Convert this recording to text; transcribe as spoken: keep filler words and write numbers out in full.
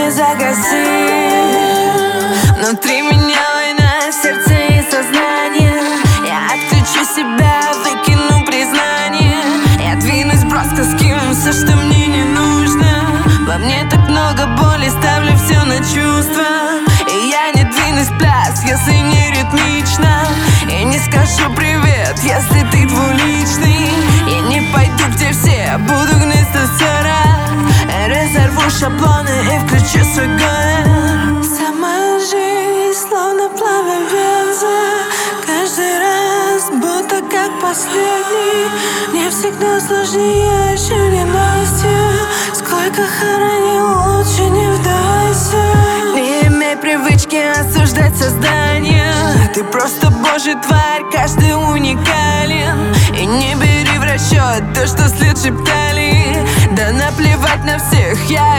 не загаси. Внутри меня война, сердце и сознание. Я отключу себя, выкину признание. Я двинусь броско, скину все, что мне не нужно. Во мне так много боли, ставлю все на чувства. И я не двинусь в пляс, если не ритмично. И не скажу привет, если ты двуличный. Я не пойду, где все, буду гнуть до ссора. Разорву шаблоны и включу свой голос. Сама жизнь, словно пламя бенза. Каждый раз, будто как последний. Мне всегда сложнее, еще ненастье. Сколько хоронил, лучше не вдавайся. Не имей привычки осуждать создание. Ты просто божий тварь, каждый уникален. И не бери в расчет то, что след шептали. Да наплевать на всех, я